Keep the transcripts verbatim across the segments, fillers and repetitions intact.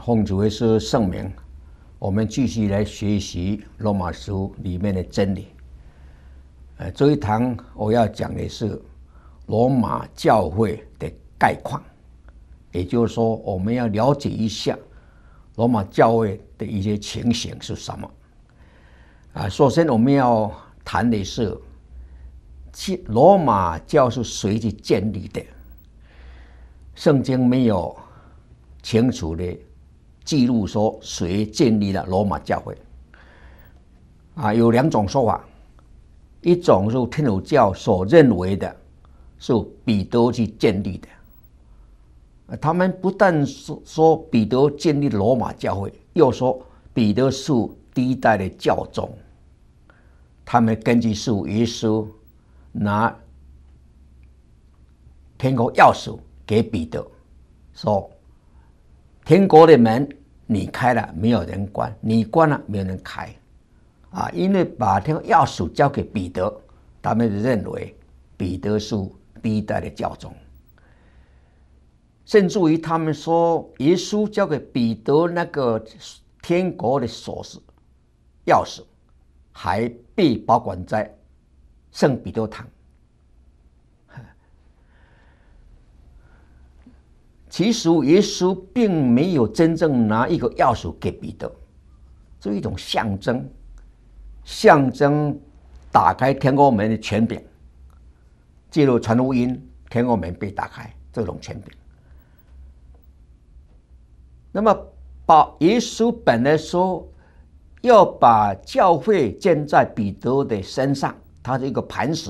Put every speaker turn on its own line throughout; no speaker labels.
奉主耶稣圣名，我们继续来学习罗马书里面的真理。呃，这一堂我要讲的是罗马教会的概况，也就是说，我们要了解一下罗马教会的一些情形是什么。啊，首先我们要谈的是，罗马教是谁去建立的？圣经没有清楚的记录说谁建立了罗马教会。啊，有两种说法，一种是天主教所认为的，是彼得去建立的。他们不但说彼得建立罗马教会，又说彼得是第一代的教宗。他们根据是耶稣拿天国钥匙给彼得，说天国的门你开了，没有人关；你关了，没有人开。啊，因为把天国钥匙交给彼得，他们认为彼得是第一代的教宗。甚至于他们说，耶稣交给彼得那个天国的锁匙钥匙，还被保管在圣彼得堂。其实耶稣并没有真正拿一个钥匙给彼得，这是一种象征，象征打开天国门的权柄。借着传福音，天国门被打开，这种权柄。那么，把耶稣本来说要把教会建在彼得的身上，他是一个磐石。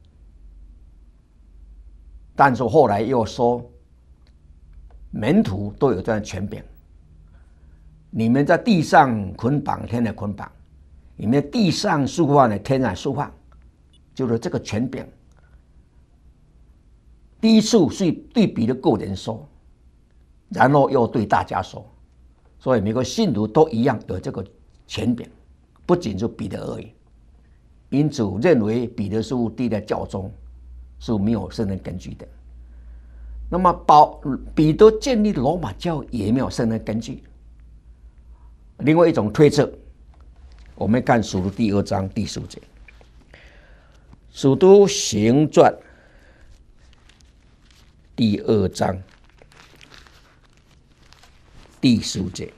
但是后来又说，门徒都有这样的权柄。你们在地上捆绑，天上捆绑；你们在地上释放的，天上释放。就是这个权柄。第一次是对彼得个人说，然后又对大家说。所以每个信徒都一样有这个权柄，不仅是彼得而已。因此认为彼得是第一代教宗是没有圣经根据的。那么保彼得建立罗马教也没有圣经根据。另外一种推测，我们看使徒第二章第十节，使徒行传第二章第十节，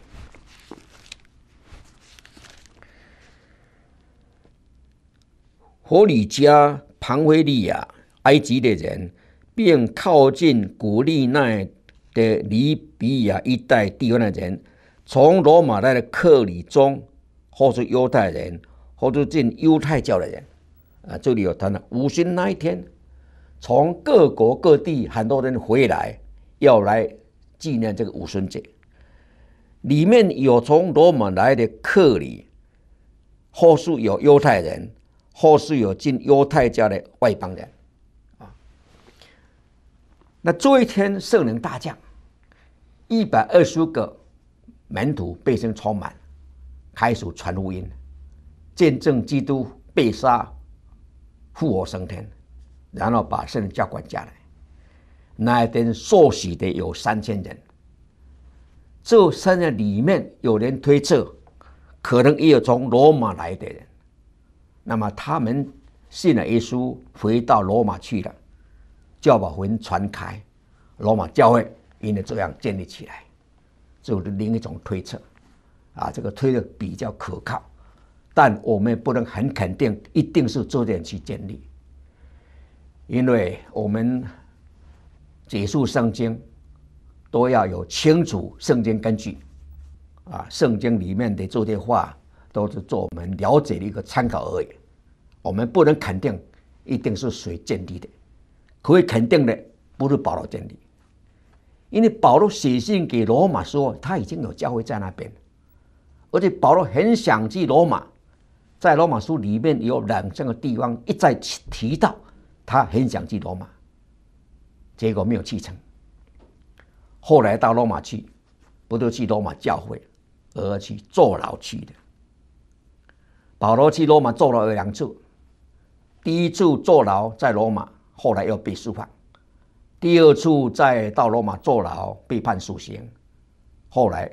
弗里加、庞菲利亚、埃及的人，并靠近古利奈的黎比亚一带地方的人，从罗马来的客旅中，或是犹太人，或是进犹太教的人，啊，这里有谈了五旬那一天，从各国各地很多人回来，要来纪念这个五旬节。里面有从罗马来的客旅，或是有犹太人，或是有进犹太教的外邦人。啊，那这一天圣灵大降，一百二十个门徒被圣充满，开始传福音，见证基督被杀、复活升天，然后把圣灵浇灌下来。那一天受洗的有三千人。这三人里面有人推测，可能也有从罗马来的人。那么他们信了耶稣，回到罗马去了，就要把福音传开，罗马教会因为这样建立起来。这是另一种推测，啊，这个推测比较可靠，但我们不能很肯定一定是这些人去建立，因为我们解释圣经都要有清楚圣经根据，啊，圣经里面的这些话都是做我们了解的一个参考而已。我们不能肯定一定是谁建立的，可以肯定的不是保罗建立，因为保罗写信给罗马说他已经有教会在那边，而且保罗很想去罗马，在罗马书里面有两三个地方一再提到他很想去罗马，结果没有去成。后来到罗马去，不都去罗马教会，而去坐牢去的。保罗去罗马坐牢有两次，第一次坐牢在罗马，后来又被释放；第二次再到罗马坐牢，被判死刑，后来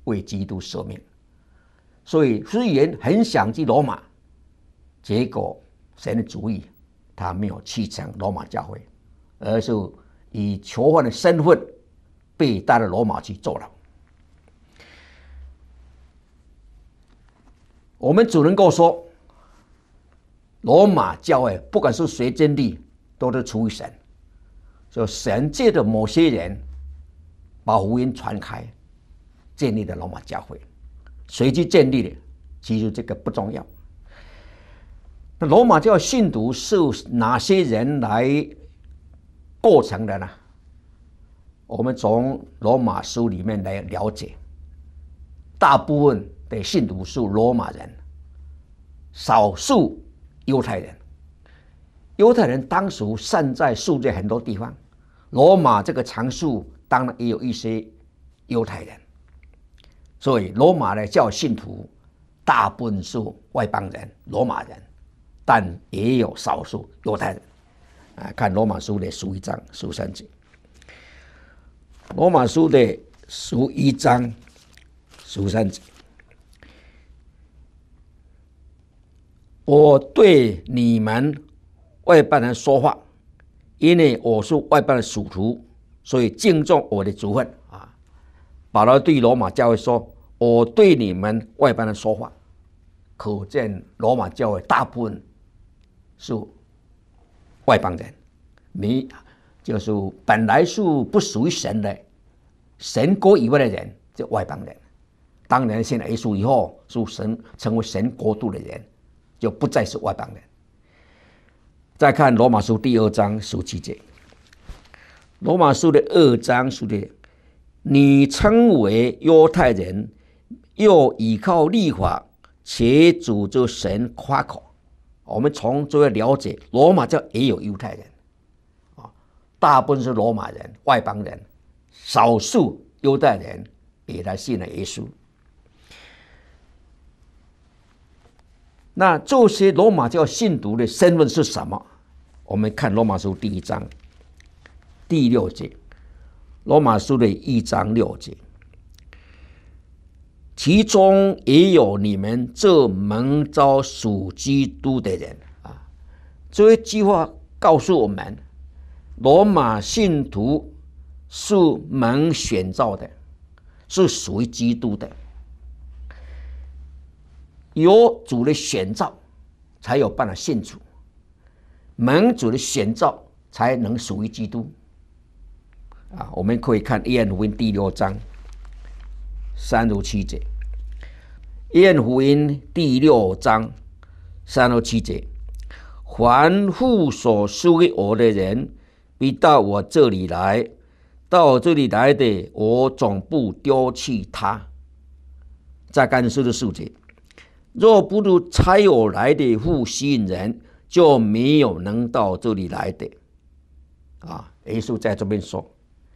为基督舍命。所以虽然很想去罗马，结果神的主意他没有去成罗马教会，而是以囚犯的身份被带到罗马去坐牢。我们只能够说，罗马教会不管是谁建立，都是出于神。就神借着某些人把福音传开，建立了罗马教会。谁去建立的，其实这个不重要。那罗马教会信徒是哪些人来构成的呢？我们从罗马书里面来了解，大部分的信徒是罗马人，少数犹太人。犹太人当时散在世界很多地方，罗马这个常数当然也有一些犹太人，所以罗马的教信徒大部分是外邦人、罗马人，但也有少数犹太人。啊，看罗马书的十一章十三节，罗马书的十一章十三节，我对你们外邦人说话，因为我是外邦的属徒，所以敬重我的族分啊。保罗对罗马教会说：“我对你们外邦人说话。”可见罗马教会大部分是外邦人，你就是本来是不属于神的，神国以外的人，就外邦人。当然，信了耶稣以后，是神成为神国度的人，就不再是外邦人。再看罗马书第二章十七节，罗马书的二章十节，你称为犹太人，又依靠律法，且主着神夸口。我们从这个了解，罗马教也有犹太人，大部分是罗马人、外邦人，少数犹太人也来信了耶稣。那这些罗马教信徒的身份是什么？我们看罗马书第一章第六节，罗马书的一章六节，其中也有你们这蒙召属基督的人啊。这一句话告诉我们，罗马信徒是蒙选召的，是属于基督的。有主的选召，才有办法信主；蒙主的选召，才能属于基督。啊，我们可以看约翰福音第六章三十七节。约翰福音第六章三十七节，凡父所赐给我的人，必到我这里来；到我这里来的，我总不丢弃他。再看四十四节，若不是差我来的父吸引人，就没有能到这里来的。啊，耶稣在这边说，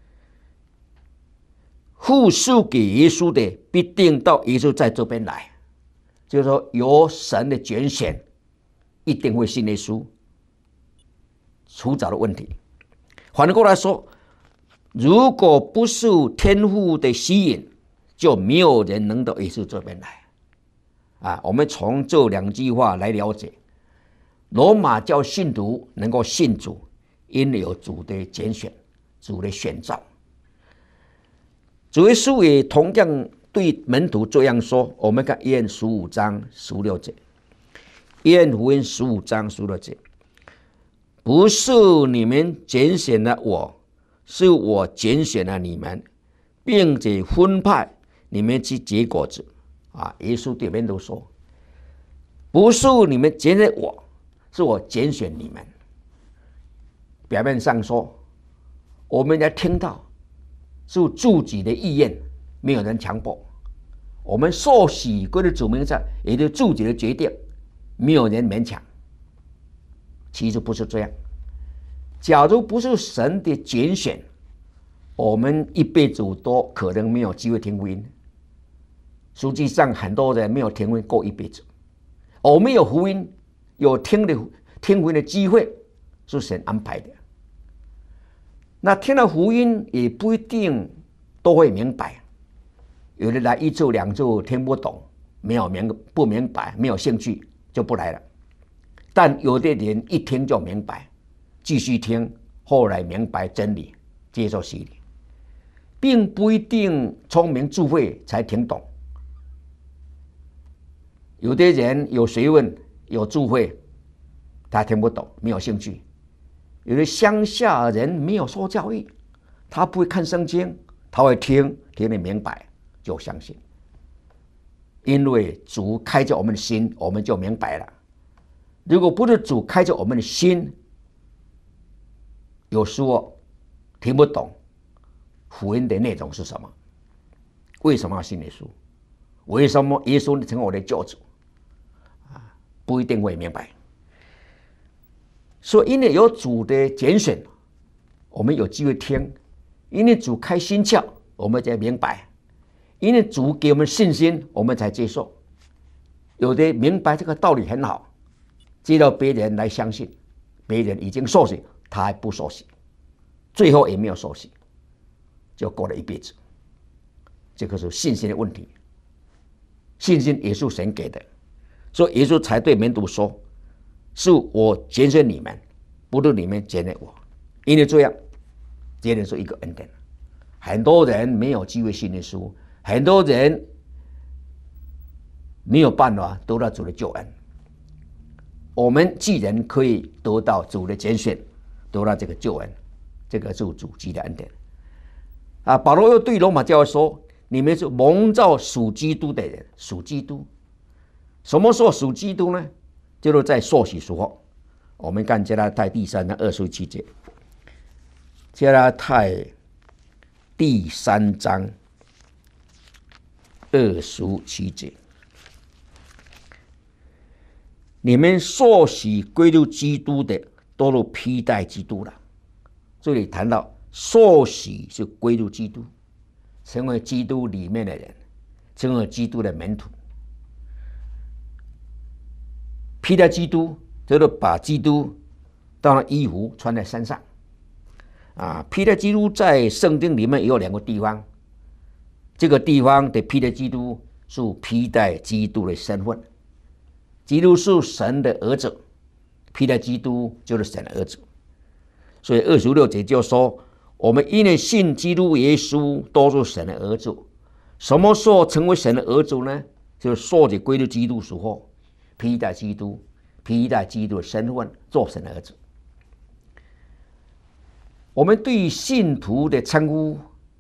父赐给耶稣的，必定到耶稣在这边来。就是说，有神的拣选，一定会信耶稣，迟早的问题。反过来说，如果不是天父的吸引，就没有人能到耶稣这边来。啊，我们从这两句话来了解，罗马教信徒能够信主，因为有主的拣选，主的选召。主耶稣也同样对门徒这样说。我们看约翰十五章十六节，约翰福音十五章十六节，不是你们拣选了我，是我拣选了你们，并且分派你们去结果子。啊，耶稣对门徒说，不是你们拣选我，是我拣选你们。表面上说，我们要听到是自己的意愿，没有人强迫。我们受洗归的主名下，也是自己的决定，没有人勉强。其实不是这样。假如不是神的拣选，我们一辈子都可能没有机会听福音。实际上，很多人没有听福音过一辈子。我们有福音，有听的听福音的机会，是神安排的。那听了福音也不一定都会明白， 有的来一次两次听不懂，没有明不明白，没有兴趣就不来了。但有的人一听就明白，继续听，后来明白真理，接受洗礼，并不一定聪明智慧才听懂。有的人有学问有智慧，他听不懂，没有兴趣。有的乡下人没有受教育，他不会看圣经，他会听，听得明白就相信。因为主开着我们的心，我们就明白了。如果不是主开着我们的心，有时候听不懂福音的内容是什么，为什么要信耶稣？为什么耶稣成为我的救主？啊，不一定会明白。所以因为有主的拣选，我们有机会听；因为主开心窍，我们才明白；因为主给我们信心，我们才接受。有的明白这个道理很好，接到别人来相信，别人已经受洗，他还不受洗，最后也没有受洗，就过了一辈子。这个是信心的问题。信心也是神给的，所以耶稣才对门徒说：“是我拣选你们，不是你们拣选我。”因为这样，这人是一个恩典。很多人没有机会信耶稣，很多人没有办法得到主的救恩。我们既然可以得到主的拣选，得到这个救恩，这个是主基的恩典。啊，保罗又对罗马教会说：“你们是蒙召属基督的人，属基督。什么时候属基督呢？就是在受洗时候。我们看加拉太第三章二十七节，加拉太第三章二十七节，你们受洗归入基督的，都是披戴基督了。这里谈到受洗是归入基督，成为基督里面的人，成为基督的门徒。披戴基督就是把基督当衣服穿在身上。啊，披戴基督在圣经里面也有两个地方，这个地方的披戴基督是披戴基督的身份。基督是神的儿子，披戴基督就是神的儿子。所以二十六节就说，我们因为信基督耶稣都是神的儿子。什么时候成为神的儿子呢？就是受洗归入基督时候，披戴基督，披戴基督的身份，做神的儿子。我们对信徒的称呼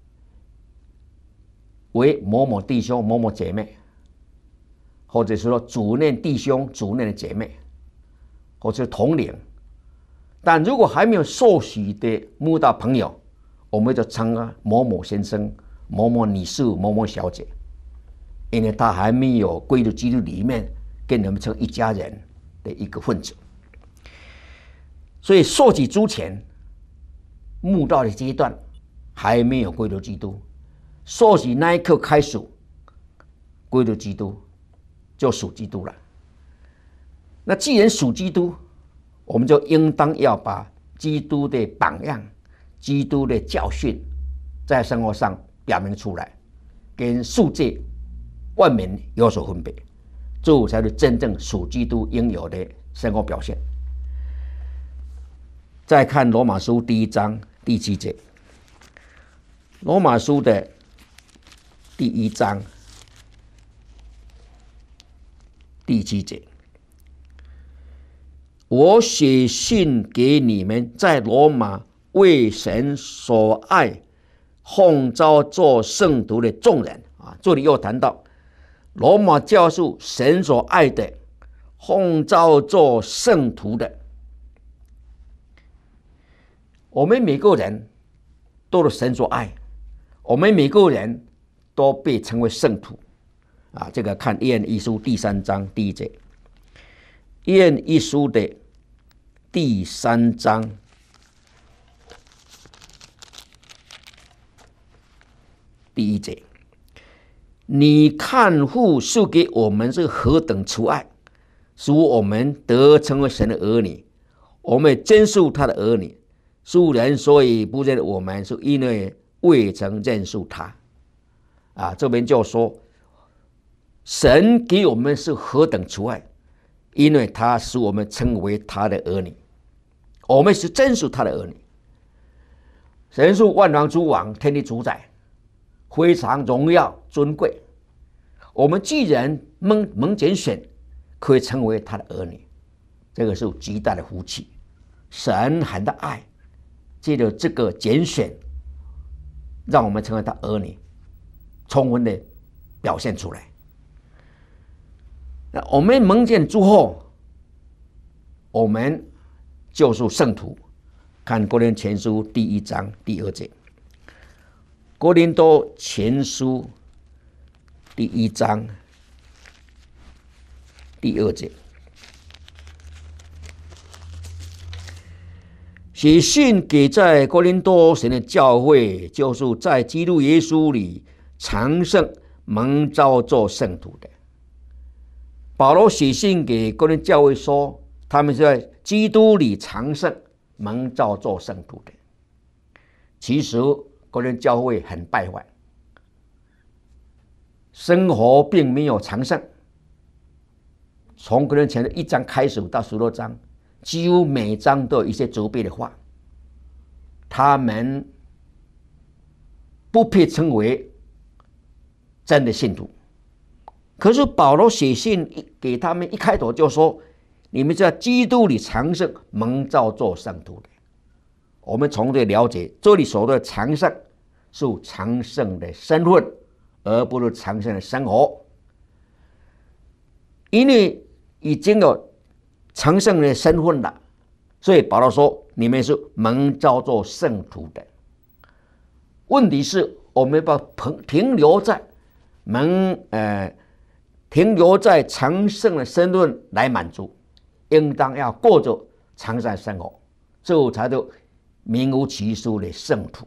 为某某弟兄、某某姐妹，或者是说主内弟兄、主内的姐妹，或者是同龄。但如果还没有受洗的慕道朋友，我们就称啊某某先生、某某女士、某某小姐，因为他还没有归入基督里面，跟我们成一家人的一个分子。所以受洗之前，慕道的阶段还没有归入基督，受洗那一刻开始归入基督，就属基督了。那既然属基督，我们就应当要把基督的榜样、基督的教训，在生活上表明出来，跟世界万民有所分别，这才是真正属基督应有的生活表现。再看罗马书第一章第七节，罗马书的第一章第七节，我写信给你们，在罗马为神所爱、奉召做圣徒的众人啊。这里又谈到罗马教是神所爱的，奉召做圣徒的。我们每个人都是神所爱，我们每个人都被称为圣徒啊。这个看约翰一书第三章第一节，约翰一书的第三章第一节，你看父赐给我们是何等慈爱，使我们得成为神的儿女，我们真是他的儿女。世人所以不认我们，是因为未曾认识他。 啊，这边就说，神给我们是何等慈爱，因为他使我们称为他的儿女，我们是真属他的儿女。神是万王之王，天地主宰，非常荣耀尊贵。我们既然蒙蒙拣选，可以成为他的儿女，这个是极大的福气。神很的爱，借着这个拣选，让我们成为他儿女，充分的表现出来。那我们蒙拣之后，我们就是圣徒。看哥林多前书第一章第二节，哥林多前书第一章第二节，写信给在哥林多神的教会，就是在基督耶稣里常圣蒙召做圣徒的。保罗写信给哥林多教会说，他们是在基督里常圣蒙召做圣徒的。其实哥林多教会很败坏，生活并没有常圣。从哥林多前的一章开始到十六章，几乎每章都有一些责备的话。他们不配称为真的信徒。可是保罗写信给他们，一开头就说，你们在基督里常圣蒙召做圣徒的。我们从这了解，这里所说的常圣是常圣的身份，而不是常圣的生活。因为已经有常圣的身份了，所以保罗说你们是蒙召做圣徒的。问题是我们不停留在蒙呃停留在常圣的身份来满足，应当要过着常圣生活，这才是名无其书的圣徒。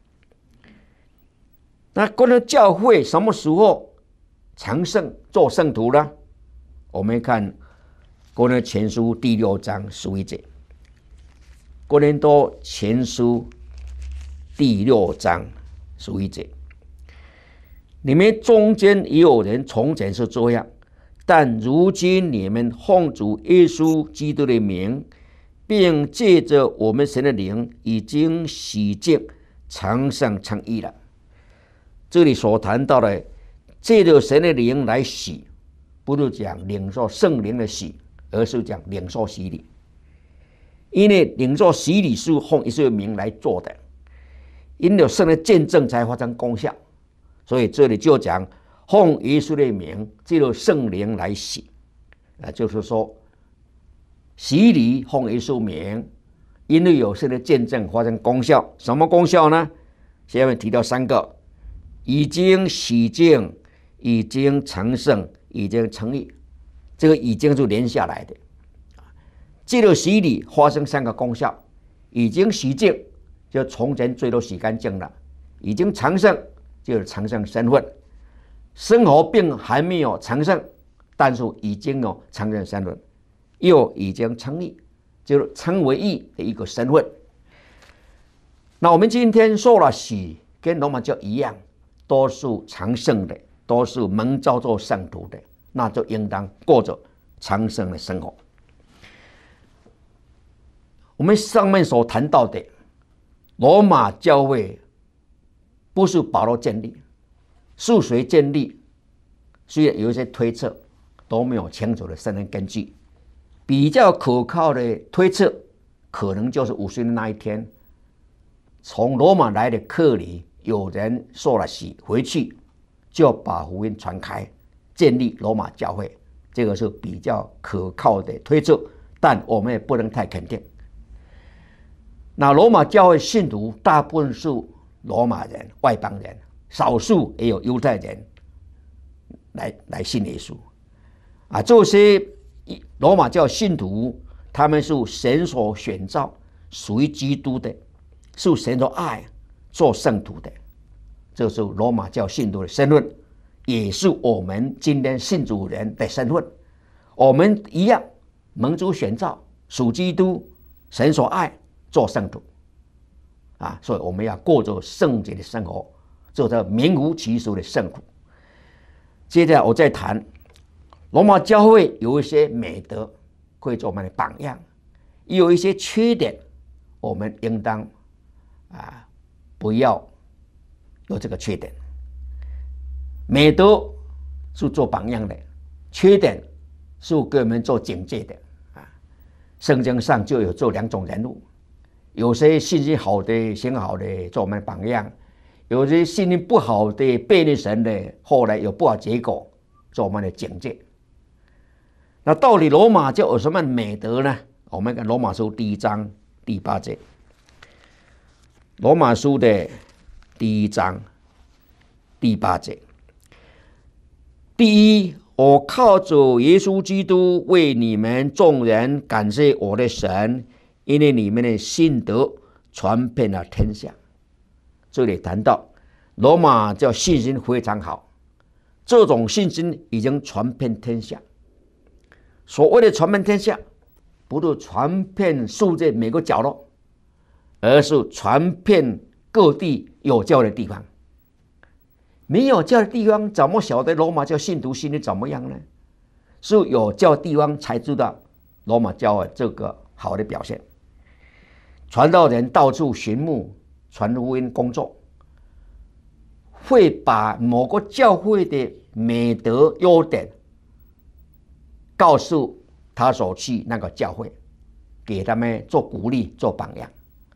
那哥林多教会什么时候常圣做圣徒呢？我们看哥林多前书第六章十一节。哥林多前书第六章十一节，你们中间也有人从前是这样，但如今你们奉主耶稣基督的名，并借着我们神的灵，已经洗净，常圣称义了。这里所谈到的借着神的灵来洗，不是讲领受圣灵的洗，而是讲领受洗礼。因为领受洗礼是奉耶稣的名来做的，因有圣的见证才发生功效，所以这里就讲奉耶稣的名，借着圣灵来洗，啊，就是说洗礼奉耶稣名，因为有圣的见证发生功效。什么功效呢？下面提到三个：已经洗净，已经成圣，已经称义。这个已经是连下来的。借着洗礼发生三个功效：已经洗净，就从前罪都洗干净了；已经成圣，就是成圣身份；生活并还没有成圣，但是已经有成圣身份；又已经称义，就是称为义的一个身份。那我们今天受了洗，跟罗马教一样，都是成圣的，都是蒙召做圣徒的，那就应当过着成圣的生活。我们上面所谈到的罗马教会不是保罗建立，是谁建立？虽然有一些推测，都没有清楚的圣经根据。比较可靠的推测，可能就是五旬的那一天，从罗马来的客旅有人受了洗回去，就把福音传开，建立罗马教会。这个是比较可靠的推测，但我们也不能太肯定。那罗马教会信徒大部分是罗马人、外邦人，少数也有犹太人来来信耶稣。啊，这些罗马教信徒，他们是神所选召，属于基督的，是神所爱做圣徒的。这是罗马教信徒的身份，也是我们今天信主人的身份。我们一样蒙主选召，属基督，神所爱，做圣徒啊！所以我们要过着圣洁的生活， 做到名副其实的圣徒。接着我再谈罗马教会有一些美德可以做我们的榜样，也有一些缺点，我们应当啊不要有这个缺点。美德是做榜样的，缺点是给我们做警戒的啊。圣经上就有这两种人物，有些信心好的、行好的做我们榜样，有些信心不好的、背逆神的，后来有不好结果做我们的警戒。那到底罗马教有什么美德呢？我们看罗马书第一章第八节。罗马书的第一章第八节。第一，我靠着耶稣基督为你们众人感谢我的神，因为你们的信德传遍了天下。这里谈到罗马教信心非常好，这种信心已经传遍天下。所谓的传遍天下，不是传遍世界每个角落，而是传遍各地有教的地方。没有教的地方怎么晓得罗马教信徒心里怎么样呢？是有教的地方才知道罗马教的这个好的表现。传道人到处寻牧传福音工作，会把某个教会的美德优点告诉他所去那个教会，给他们做鼓励做榜样。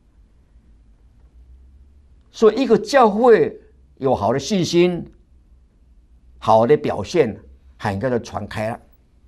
所以一个教会有好的信心，好的表现，很快就传开了。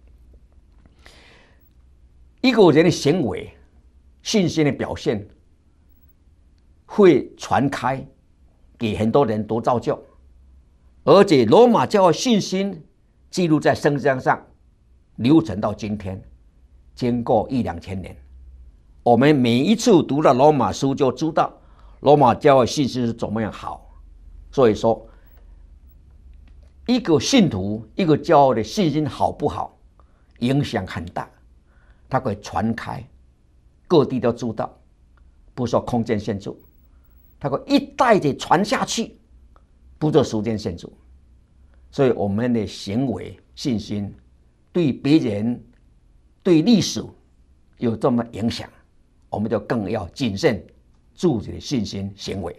一个人的行为、信心的表现，会传开，给很多人都造就。而且罗马教的信心记录在圣经上，流传到今天，经过一两千年。我们每一次读到罗马书，就知道罗马教的信心是怎么样好。所以说，一个信徒、一个教会的信心好不好，影响很大，它可以传开，各地都知道，不受空间限制，它可以一代的传下去，不受时间限制。所以我们的行为、信心对别人、对历史有这么影响，我们就更要谨慎自己的信心行为。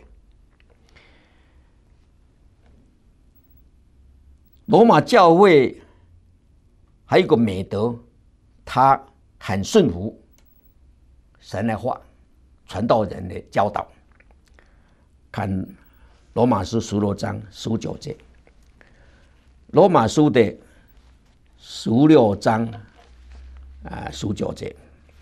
罗马教会还有一个美德，他很顺服神的话，传道人的教导。看罗马书十六章十九节，罗马书的十六章啊十九节。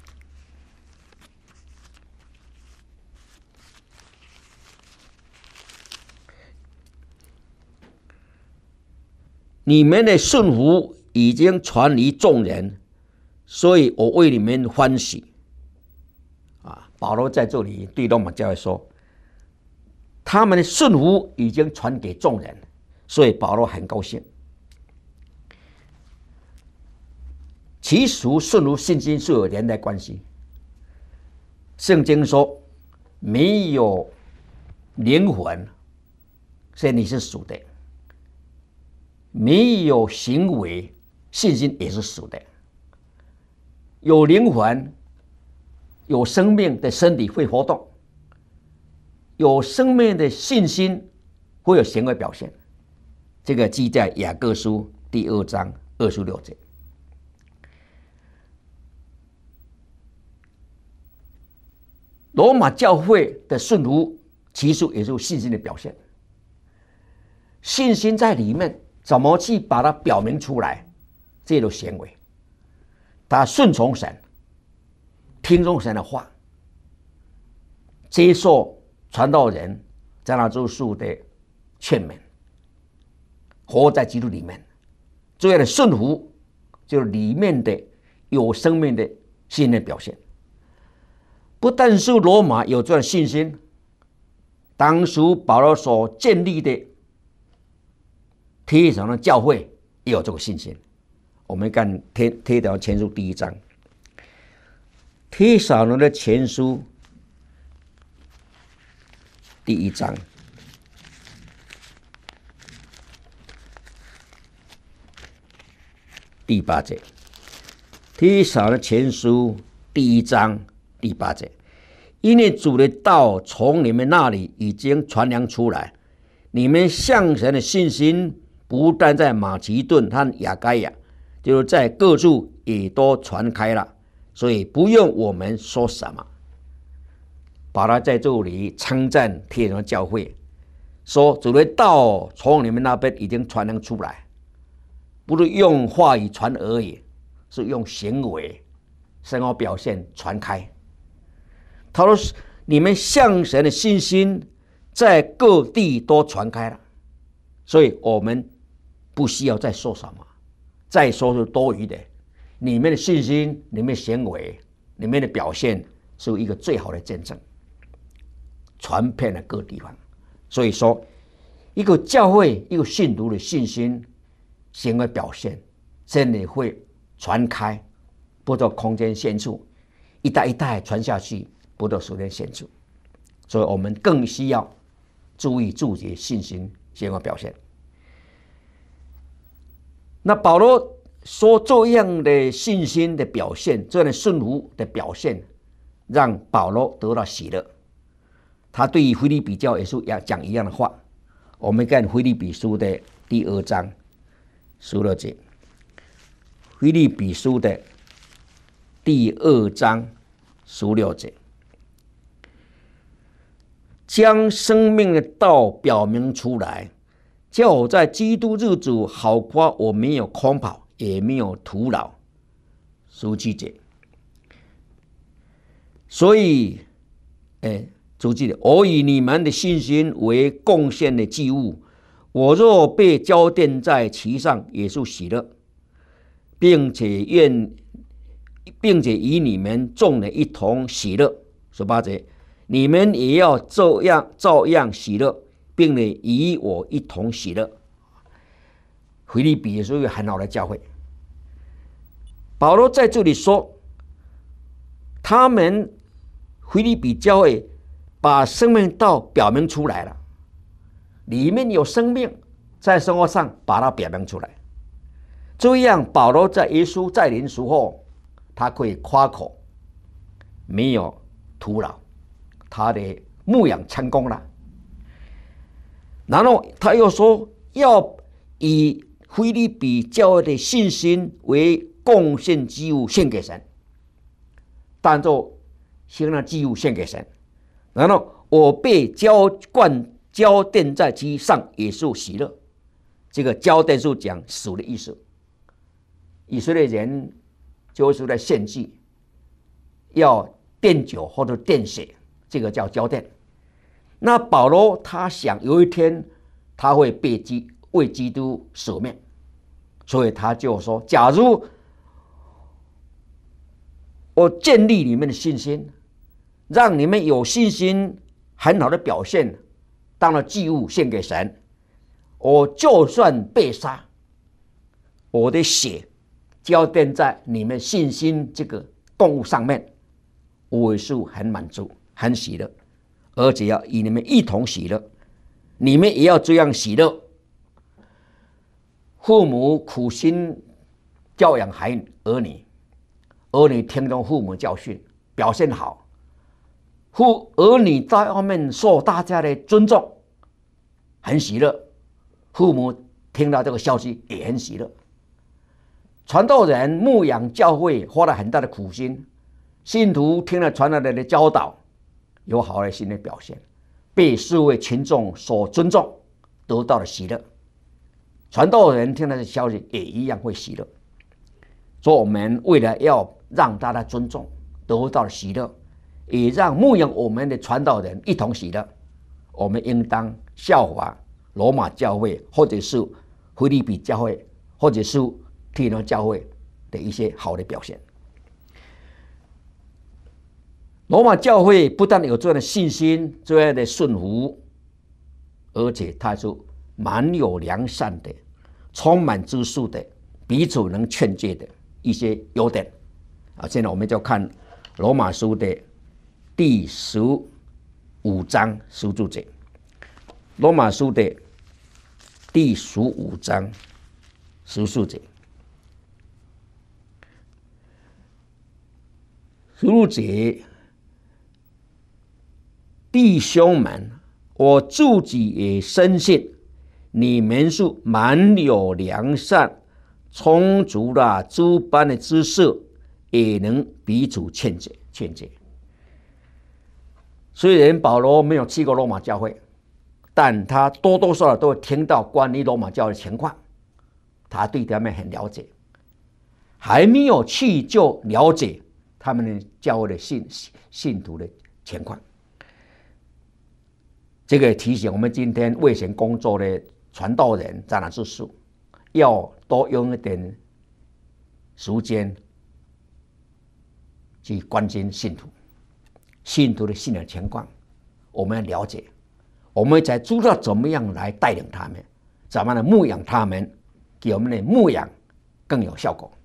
你们的顺服已经传于众人，所以我为你们欢喜。啊，保罗在这里对罗马教会说，他们的顺服已经传给众人，所以保罗很高兴。其实顺服信心是有连带关系。圣经说，没有灵魂，所以你是属的。没有行为，信心也是死的。有灵魂、有生命的身体会活动，有生命的信心会有行为表现。这个记在雅各书第二章二十六节。罗马教会的顺服，其实也是信心的表现。信心在里面。怎么去把它表明出来？这种行为，他顺从神，听从神的话，接受传道人在那周数的劝勉，活在基督里面。这样的顺服，就是里面的有生命的信的表现。不但是罗马有这样的信心，当时保罗所建立的提上的教会也有这个信心。我们看提提到前书第一章，提撒罗的前书第一章第八节，提撒罗前书第一章第八节，因为主的道从你们那里已经传扬出来，你们向神的信心不但在马其顿和亚该亚，就是在各处也都传开了，所以不用我们说什么。保罗在这里称赞帖撒罗尼迦教会，说主的道从你们那边已经传扬出来，不是用话语传而已，是用行为、生活表现传开。他说：“你们向神的信心在各地都传开了，所以我们不需要再说什么，再说是多余的。你们的信心、你们的行为、你们的表现，是一个最好的见证，传遍了各地方。所以说，一个教会、一个信徒的信心、行为表现，真的会传开，不到空间深处，一代一代传下去，不到时间深处。所以我们更需要注意自己的信心、行为表现。那保罗说，这样的信心的表现，这样的顺服的表现，让保罗得到喜乐。他对于腓立比教也是要讲一样的话。我们看腓立比书的第二章十六节，腓立比书的第二章十六节，将生命的道表明出来，叫我在基督日子好夸我没有空跑，也没有徒劳。十七节，所以，哎。主记得，我以你们的信心为贡献的祭物，我若被交奠在其上，也是喜乐，并且愿，并且与你们众人一同喜乐。十八节，你们也要这样照样喜乐，并且与我一同喜乐。腓立比也是一个很好的教会。保罗在这里说，他们腓立比教会把生命道表明出来了，里面有生命，在生活上把它表明出来。这样，保罗在耶稣再临时候，他可以夸口，没有徒劳，他的牧养成功了。然后他又说，要以腓立比教会的信心为贡献祭物献给神，当作行了祭物献给神。然后我被浇灌浇奠在其上，也是喜乐。这个浇奠是讲死的意思。以色列人就是在献祭，要奠酒或者奠血，这个叫浇奠。那保罗他想有一天他会被基为基督舍命，所以他就说：假如我建立你们的信心，让你们有信心很好的表现，当了祭物献给神，我就算被杀，我的血浇奠在你们信心这个供物上面，我也是很满足很喜乐，而且要与你们一同喜乐，你们也要这样喜乐。父母苦心教养孩儿女，儿女听从父母教训，表现好，父儿女在外面受大家的尊重，很喜乐。父母听到这个消息也很喜乐。传道人牧养教会花了很大的苦心，信徒听了传道人的教导，有好的心理表现，被社会群众所尊重，得到了喜乐。传道人听到这消息也一样会喜乐。所以我们为了要让大家尊重，得到了喜乐，也让牧养我们的传道人一同喜乐。我们应当效法罗马教会，或者是腓立比教会，或者是帖撒罗尼迦教会的一些好的表现。罗马教会不但有这样的信心，这样的顺服，而且它是蛮有良善的，充满知识的，彼此能劝诫的一些优点。啊，现在我们就看罗马书的第十五章十四节。罗马书的第十五章十四节， 如此，弟兄们，我自己也深信，你们是满有良善，充足了诸般的知识，也能彼此劝诫劝诫。虽然保罗没有去过罗马教会，但他多多少少都会听到关于罗马教会的情况，他对他们很了解。还没有去就了解他们的教会的信信徒的情况。这个提醒我们今天为神工作的传道人、长老执事，要多用一点时间去关心信徒，信徒的信仰情况，我们要了解，我们才知道怎么样来带领他们，怎么样来牧养他们，给我们的牧养更有效果。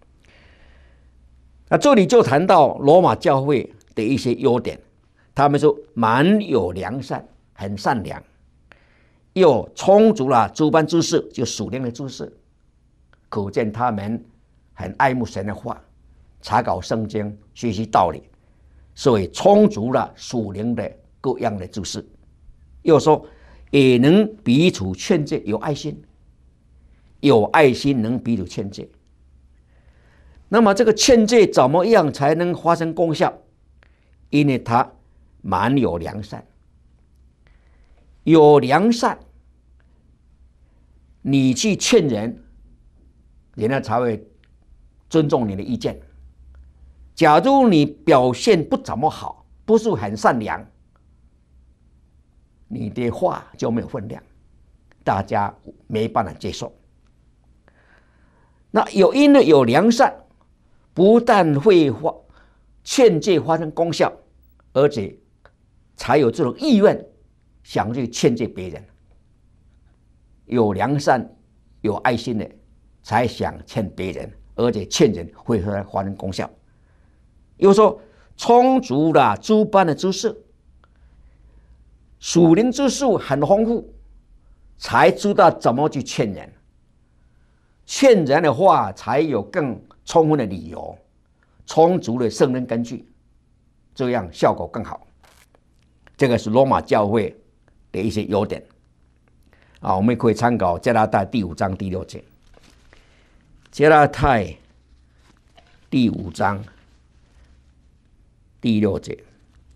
那这里就谈到罗马教会的一些优点，他们说满有良善，很善良，又充足了诸般知识，就属灵的知识，可见他们很爱慕神的话，查考圣经，学习道理，所以充足了属灵的各样的知识。又说也能彼此劝诫，有爱心，有爱心能彼此劝诫。那么这个劝诫怎么样才能发生功效？因为他满有良善，有良善，你去劝人，人家才会尊重你的意见。假如你表现不怎么好，不是很善良，你的话就没有分量，大家没办法接受。那有因为有良善，不但会劝诫发生功效，而且才有这种意愿想去劝诫别人。有良善、有爱心的，才想劝别人，而且劝人会发生功效。又说充足了诸般的知识，属灵知识很丰富，才知道怎么去劝人。劝人的话才有更充分的理由，充足的圣灵根据，这样效果更好。这个是罗马教会的一些优点啊，我们可以参考加拉太第五章第六节。加拉太第五章第六节，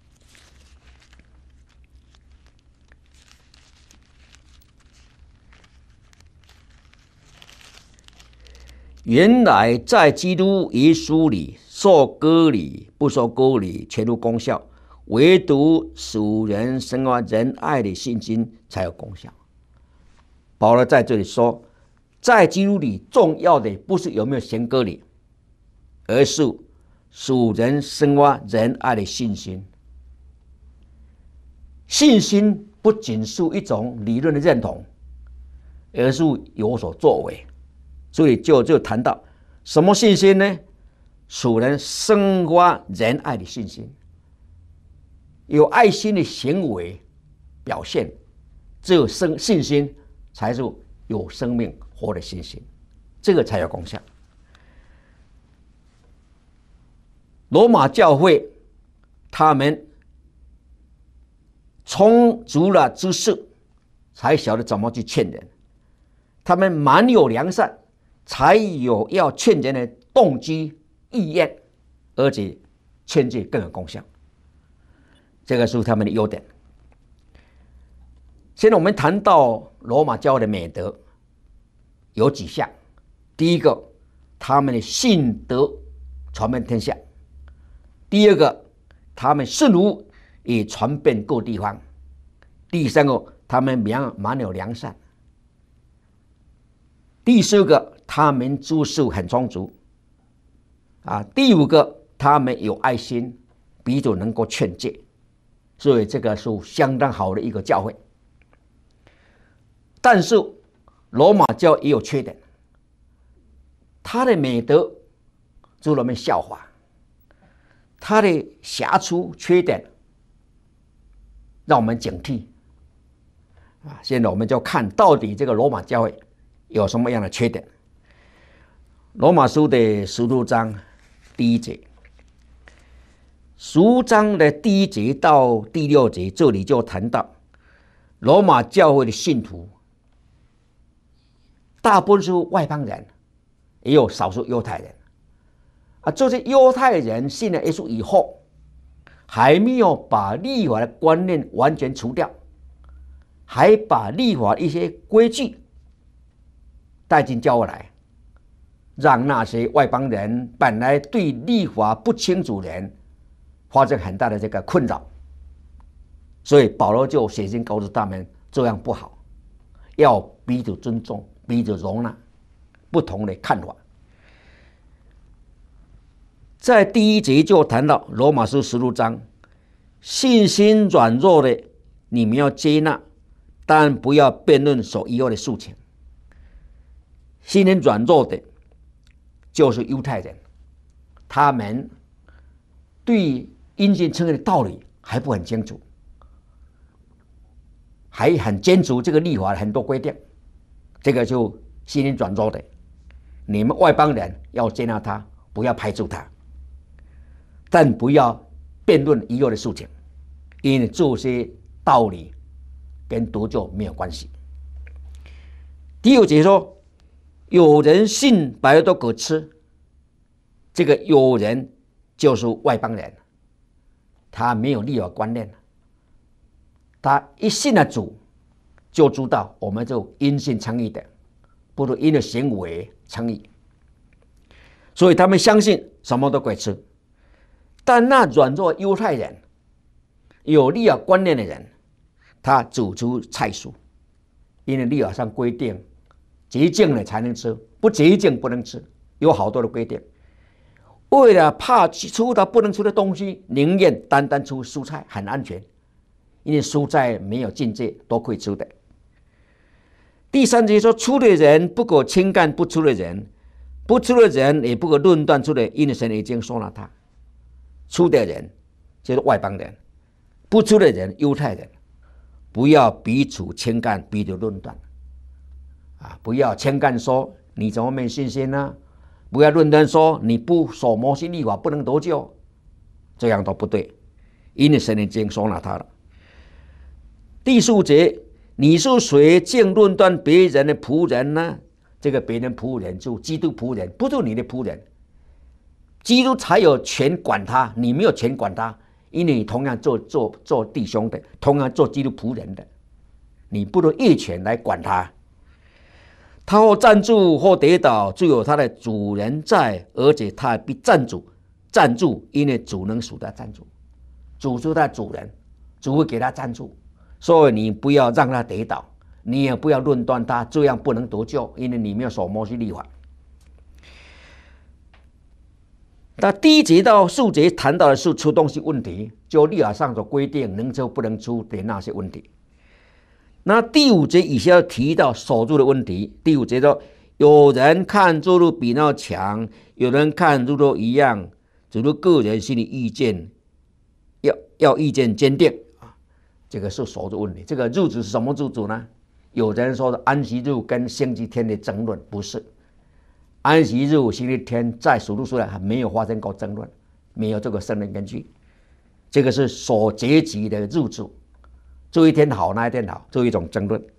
原来在基督耶稣里受割礼不受割礼全无功效，唯独属人生活仁爱的信心才有功效。保罗在这里说，在基督里重要的不是有没有行割礼，而是属人生活仁爱的信心。信心不仅是一种理论的认同，而是有所作为。所以就就谈到什么信心呢？属人生活仁爱的信心，有爱心的行为表现，只有生信心才是有生命活的信心，这个才有功效。罗马教会他们充足了知识，才晓得怎么去劝人，他们满有良善，才有要劝人的动机意愿，而且劝诫更有功效。这个是他们的优点。现在我们谈到罗马教会的美德有几项。第一个，他们的信德传遍天下；第二个，他们顺服也传遍各地方；第三个，他们满有良善；第四个，他们知识很充足啊；第五个，他们有爱心，彼此能够劝诫。所以这个是相当好的一个教会。但是罗马教也有缺点，他的美德值得我们效法，他的瑕疵缺点让我们警惕啊！现在我们就看到底这个罗马教会有什么样的缺点。罗马书的十六章第一节， 十五章的第一节到第六节，这里就谈到罗马教会的信徒，大部分是外邦人，也有少数犹太人。啊，这些犹太人信了耶稣以后，还没有把律法的观念完全除掉，还把律法一些规矩带进教会来，让那些外邦人本来对律法不清楚的人发生很大的这个困扰。所以保罗就写信告诉他们，这样不好，要彼此尊重，彼此容纳不同的看法。在第一节就谈到罗马书十六章，信心软弱的你们要接纳，但不要辩论所疑惑的事情。信心软弱的就是犹太人，他们对因信称义的道理还不很清楚，还很坚持这个律法很多规定，这个就信心软弱的。你们外邦人要接纳他，不要排除他，但不要辩论疑惑的事情，因为这些道理跟得救没有关系。第六节说，有人信百都可吃，这个有人就是外邦人，他没有律法观念，他一信了主就知道我们就因信称义的，不如因的行为称义，所以他们相信什么都可以吃。但那软弱犹太人，有律法观念的人，他煮出菜蔬，因为律法上规定洁净了才能吃，不洁净不能吃，有好多的规定。为了怕吃到不能吃的东西，宁愿单单吃蔬菜，很安全，因为蔬菜没有禁忌，都可以吃的。第三节说，吃的人不可轻看不吃的人，不吃的人也不可论断吃的，因为神已经说了他。吃的人就是外邦人，不吃的人犹太人，不要彼此轻看，彼此论断啊！不要轻看说你怎么没信心呢、啊？不要论断说你不守摩西律法不能得救，这样都不对，因为神已经说了他了。第四节，你是谁竟论断别人的仆人呢？这个别人仆人就基督仆人，不是你的仆人。基督才有权管他，你没有权管他，因为你同样做做做弟兄的，同样做基督仆人的，你不能越权来管他。他或站住或跌倒，就有他的主人在，而且他必站住，站住，因为主能使他站住。主是他的主人，主会给他站住，所以你不要让他跌倒，你也不要论断他，这样不能得救，因为你没有守摩西律法。那第一节到数节谈到的是吃东西问题，就律法上所规定能吃不能吃的那些问题。那第五节以下提到守住的问题。第五节说，有人看这路比那强，有人看这路一样，只是个人心里意见，要要意见坚定啊，这个是守住问题。这个日子是什么日子呢？有人说的安息日跟星期天的争论，不是。安息日、星期天在属灵书上还没有发生过争论，没有这个圣经根据。这个是所节期的日子，这一天好，那一天好，这一种争论。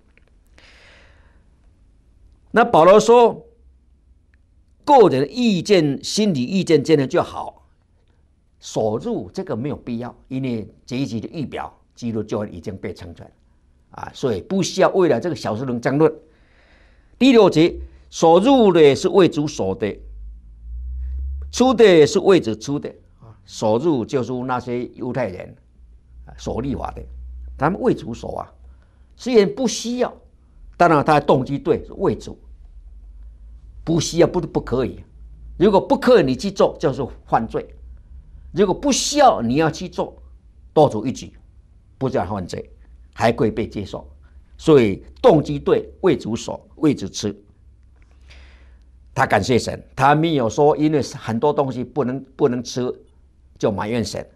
那保罗说，个人意见、心理意见真的就好，守住这个没有必要，因为节期的预表，基督教已经被成全啊，所以不需要为了这个小事能争论。第六节。所入的是为主守的，出的是为主出的。所入就是那些犹太人守律法的，他们为主守啊，虽然不需要，当然他的动机对，是为主，不需要不不可以。如果不可以你去做，就是犯罪；如果不需要你要去做，多此一举，不叫犯罪，还可以被接受。所以动机对，为主守，为主吃。他感谢神，他没有说因为很多东西不能不能吃就埋怨神。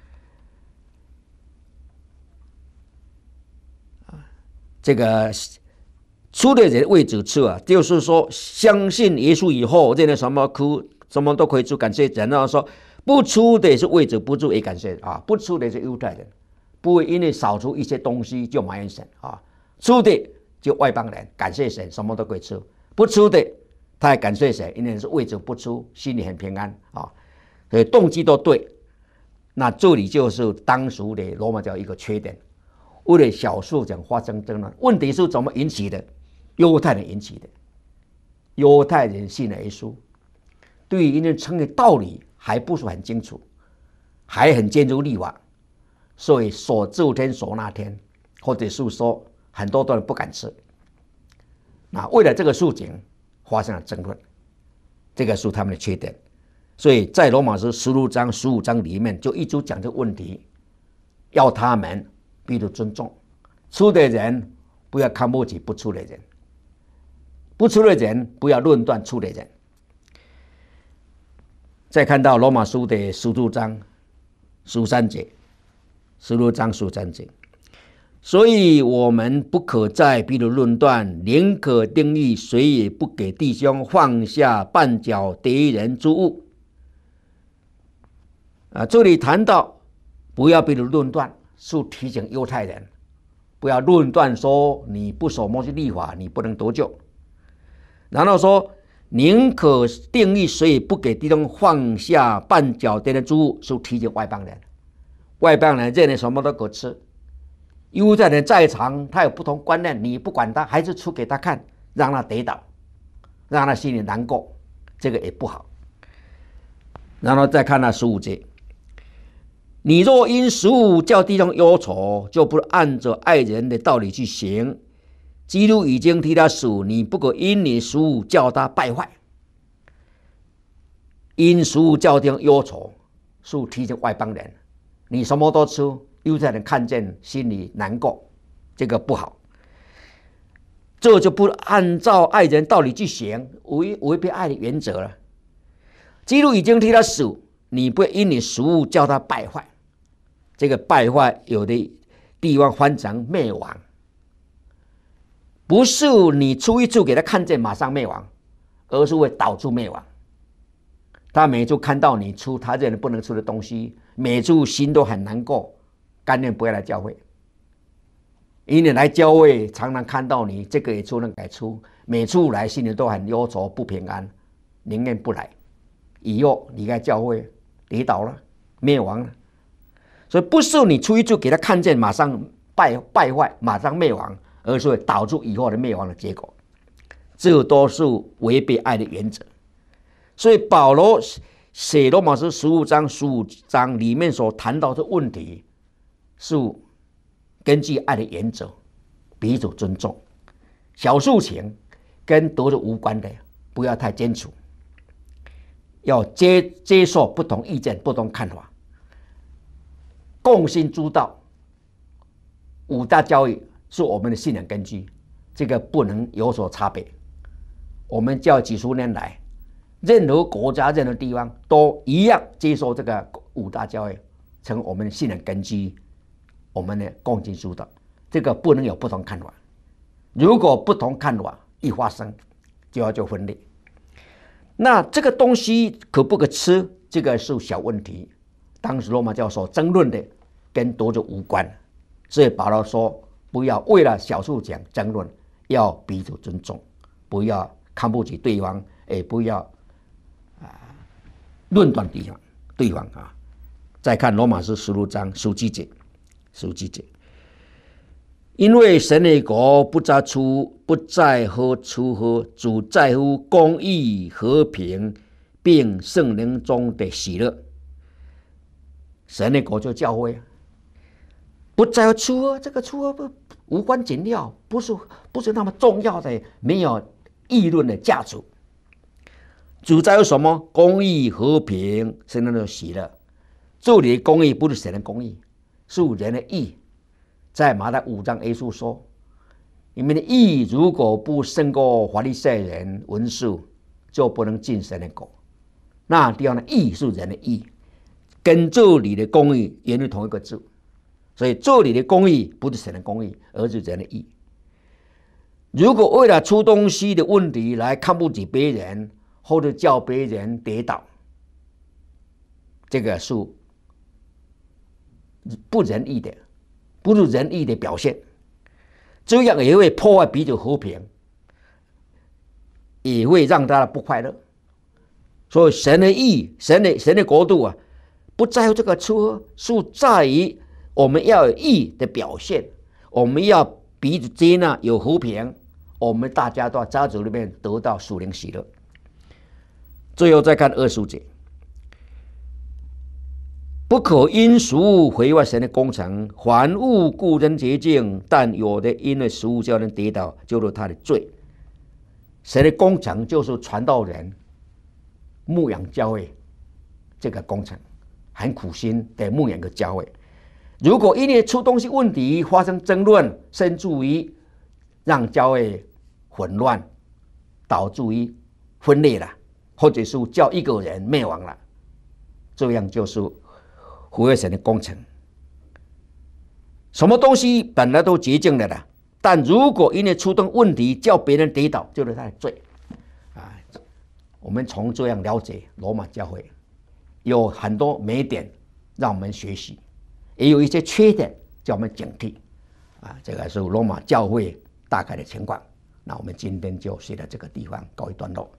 这个吃的人为主吃啊，就是说相信耶稣以后，认了什么苦什么都可以出，感谢神。然后说不出的是位置不住也感谢啊，不出的是犹太人，不会因为少出一些东西就埋怨神啊，出的就外邦人，感谢神，什么都可以出，不出的他也感谢神，因为是位置不出，心里很平安啊，所以动机都对。那这里就是当时的罗马教一个缺点，为了小数讲发生争论，问题是怎么引起的？犹太人引起的，犹太人信了耶稣，对于因为称的道理还不是很清楚，还很坚持律法，所以说这天说那天，或者是说很多人不敢吃。那为了这个事情发生了争论，这个是他们的缺点。所以在罗马书十六章、十五章里面就一直讲这个问题，要他们彼此尊重，出的人不要看不起不出的人，不出的人不要论断出的人。再看到罗马书的十六章十三节，十六章十三节，所以我们不可再彼此论断，宁可定义谁也不给弟兄放下绊脚敌人之物。啊，这里谈到不要彼此论断，是提醒犹太人不要论断说你不守摩西律法你不能得救，然后说宁可定义谁也不给弟兄放下绊脚敌人之物，是提醒外邦人，外邦人认为什么都可吃，犹太人在场他有不同观念，你不管他还是出给他看，让他跌倒，让他心里难过，这个也不好。然后再看那十五节，你若因食物叫弟兄忧愁，就不按着爱人的道理去行。基督已经替他死，你不可因你食物叫他败坏。因食物叫弟兄忧愁，是提醒外邦人，你什么都吃，犹太人看见心里难过，这个不好。这就不按照爱人道理去行，违违背爱的原则了。基督已经替他死，你不因你食物叫他败坏。这个败坏有的地方翻成灭亡，不是你出一处给他看见马上灭亡，而是会导致灭亡。他每次看到你出他认为不能出的东西，每次心都很难过，甘愿不要来教会。因为来教会常常看到你这个也出那个也出，每次来心里都很忧愁不平安，宁愿不来。以后离开教会跌倒了灭亡了，所以不是你出一处给他看见马上败败坏马上灭亡，而是会导致以后的灭亡的结果，这都是违背爱的原则。所以保罗写罗马书十五章十五章里面所谈到的问题，是根据爱的原则，彼此尊重，小事情跟得着无关的不要太坚持，要 接, 接受不同意见不同看法，共信主道，五大教义是我们的信仰根基，这个不能有所差别。我们教几十年来，任何国家任何地方都一样接受这个五大教义成我们的信仰根基，我们的共信主道，这个不能有不同看法。如果不同看法一发生，就要就分裂。那这个东西可不可吃，这个是小问题，当时罗马教所争论的跟得救无关，所以保罗说不要为了小事情争论，要彼此尊重，不要看不起对方，也不要、啊、论断对方对方啊。再看罗马书十六章十七节，十七节，因为神的国不在出不在乎吃喝，主在乎公义、和平，并圣灵中的喜乐。神的国就教会，不在乎吃喝，这个吃喝不无关紧要，不是不是那么重要的，没有议论的价值。主在乎什么？公义、和平，圣灵中的喜乐。这里的公义不是神的公义，是人的义。在马太五章，耶稣说：“你们的义如果不胜过法利赛人、文士，就不能进神的国。”那地方的义是人的义，跟这里的公义原是同一个字，所以这里的公义不是神的公义，而是人的义。如果为了出东西的问题来看不起别人， 或者叫别人跌倒，这个是不仁义的，不是仁义的表现。这样也会破坏彼此和平，也会让大家不快乐。所以神的义，神的神的国度啊，不在乎这个吃喝，是在于我们要有义的表现，我们要彼此接纳，有和平，我们大家都在家族里面得到属灵喜乐。最后再看二十五节，不可因食物毁坏神的工程，凡物固人洁净，但有的因为食物叫人跌倒，就是他的罪。神的工程就是传道人牧养教会这个工程，很苦心的牧养个教会。如果因为出东西问题发生争论，甚至于让教会混乱，导致于分裂了，或者是叫一个人灭亡了，这样就是毁坏神的工程。什么东西本来都洁净的了，但如果因为出动问题叫别人跌倒，就是他的罪啊。我们从这样了解罗马教会有很多美点让我们学习，也有一些缺点叫我们警惕啊。这个是罗马教会大概的情况。那我们今天就学到这个地方，告一段落。